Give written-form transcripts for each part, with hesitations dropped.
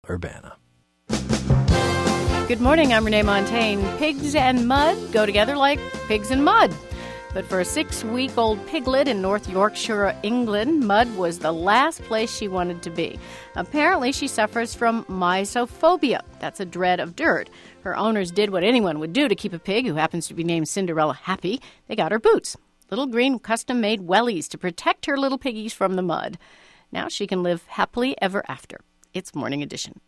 Urbana. Good morning, I'm Renee Montaigne. Pigs and mud go together like pigs and mud. But for a 6-week-old piglet in North Yorkshire, England, mud was the last place she wanted to be. Apparently, she suffers from mysophobia. That's a dread of dirt. Her owners did what anyone would do to keep a pig who happens to be named Cinderella happy. They got her boots, little green custom-made wellies to protect her little piggies from the mud. Now she can live happily ever after. It's Morning Edition.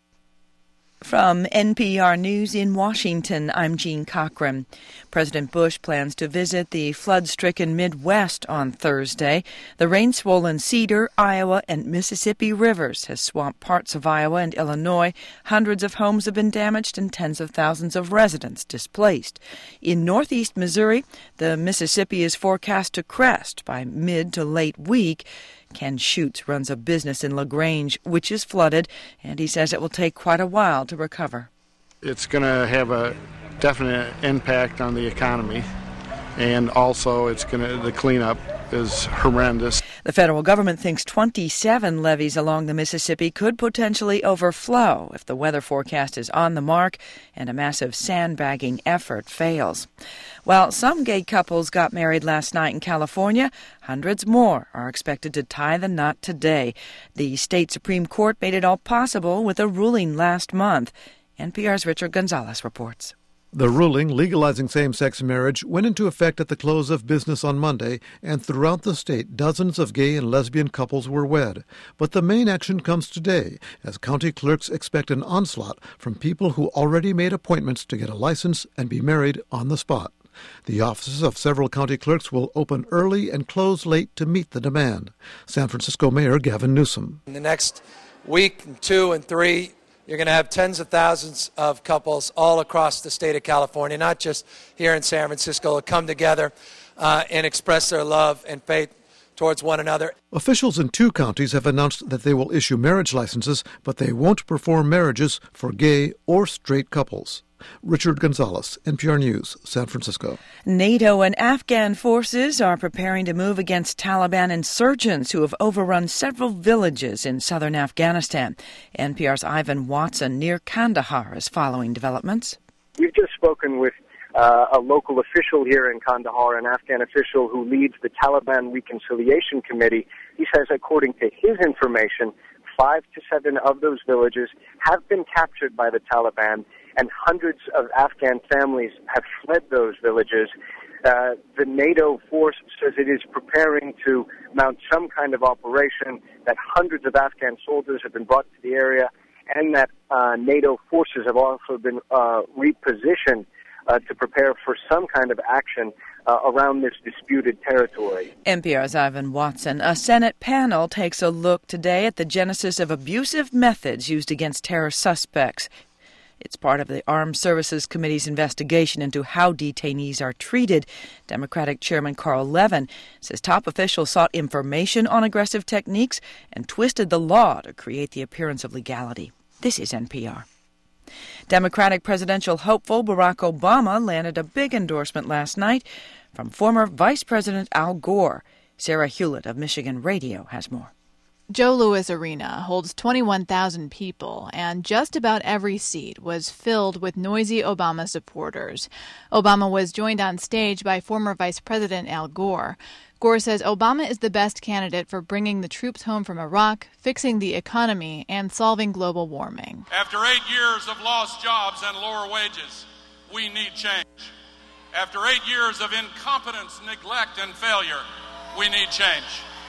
From NPR News in Washington, I'm Jean Cochran. President Bush plans to visit the flood-stricken Midwest on Thursday. The rain-swollen Cedar, Iowa, and Mississippi rivers has swamped parts of Iowa and Illinois. Hundreds of homes have been damaged and tens of thousands of residents displaced. In northeast Missouri, the Mississippi is forecast to crest by mid to late week. Ken Schutz runs a business in LaGrange, which is flooded, and he says it will take quite a while to recover. It's going to have a definite impact on the economy, and also the cleanup is horrendous. The federal government thinks 27 levees along the Mississippi could potentially overflow if the weather forecast is on the mark and a massive sandbagging effort fails. While some gay couples got married last night in California, hundreds more are expected to tie the knot today. The state Supreme Court made it all possible with a ruling last month. NPR's Richard Gonzalez reports. The ruling legalizing same-sex marriage went into effect at the close of business on Monday, and throughout the state, dozens of gay and lesbian couples were wed. But the main action comes today, as county clerks expect an onslaught from people who already made appointments to get a license and be married on the spot. The offices of several county clerks will open early and close late to meet the demand. San Francisco Mayor Gavin Newsom. In the next week, 2 and 3, you're going to have tens of thousands of couples all across the state of California, not just here in San Francisco, come together and express their love and faith towards one another. Officials in 2 counties have announced that they will issue marriage licenses, but they won't perform marriages for gay or straight couples. Richard Gonzalez, NPR News, San Francisco. NATO and Afghan forces are preparing to move against Taliban insurgents who have overrun several villages in southern Afghanistan. NPR's Ivan Watson near Kandahar is following developments. We've just spoken with a local official here in Kandahar, an Afghan official who leads the Taliban Reconciliation Committee. He says, according to his information, 5 to 7 of those villages have been captured by the Taliban, and hundreds of Afghan families have fled those villages. The NATO force says it is preparing to mount some kind of operation, that hundreds of Afghan soldiers have been brought to the area, and that NATO forces have also been repositioned to prepare for some kind of action around this disputed territory. NPR's Ivan Watson. A Senate panel takes a look today at the genesis of abusive methods used against terror suspects. It's part of the Armed Services Committee's investigation into how detainees are treated. Democratic Chairman Carl Levin says top officials sought information on aggressive techniques and twisted the law to create the appearance of legality. This is NPR. Democratic presidential hopeful Barack Obama landed a big endorsement last night from former Vice President Al Gore. Sarah Hewlett of Michigan Radio has more. Joe Louis Arena holds 21,000 people, and just about every seat was filled with noisy Obama supporters. Obama was joined on stage by former Vice President Al Gore. Gore says Obama is the best candidate for bringing the troops home from Iraq, fixing the economy, and solving global warming. After 8 years of lost jobs and lower wages, we need change. After 8 years of incompetence, neglect, and failure, we need change.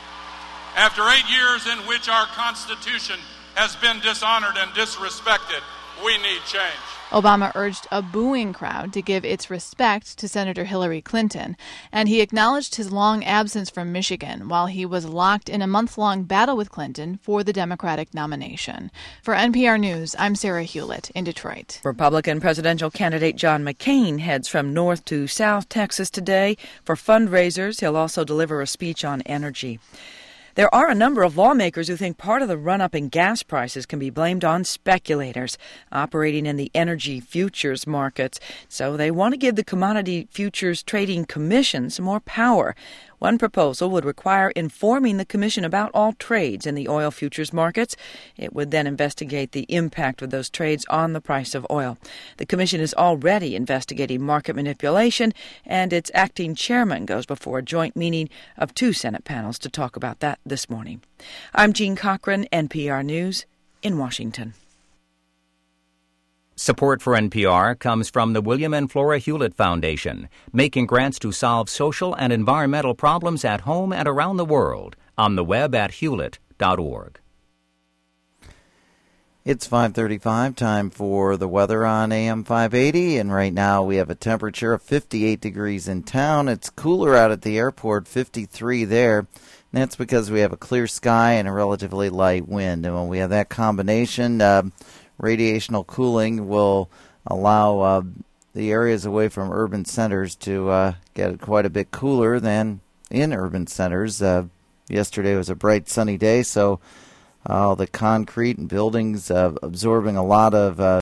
After 8 years in which our Constitution has been dishonored and disrespected, we need change. Obama urged a booing crowd to give its respect to Senator Hillary Clinton, and he acknowledged his long absence from Michigan while he was locked in a month-long battle with Clinton for the Democratic nomination. For NPR News, I'm Sarah Hewlett in Detroit. Republican presidential candidate John McCain heads from North to South Texas today. For fundraisers, he'll also deliver a speech on energy. There are a number of lawmakers who think part of the run-up in gas prices can be blamed on speculators operating in the energy futures markets. So they want to give the Commodity Futures Trading Commission some more power. One proposal would require informing the Commission about all trades in the oil futures markets. It would then investigate the impact of those trades on the price of oil. The Commission is already investigating market manipulation, and its acting chairman goes before a joint meeting of 2 Senate panels to talk about that this morning. I'm Jean Cochran, NPR News, in Washington. Support for NPR comes from the William and Flora Hewlett Foundation, making grants to solve social and environmental problems at home and around the world. On the web at hewlett.org. It's 5:35, time for the weather on AM 580, and right now we have a temperature of 58 degrees in town. It's cooler out at the airport, 53 there. And that's because we have a clear sky and a relatively light wind. And when we have that combination, radiational cooling will allow the areas away from urban centers to get quite a bit cooler than in urban centers. Yesterday was a bright sunny day, so all the concrete and buildings absorbing a lot of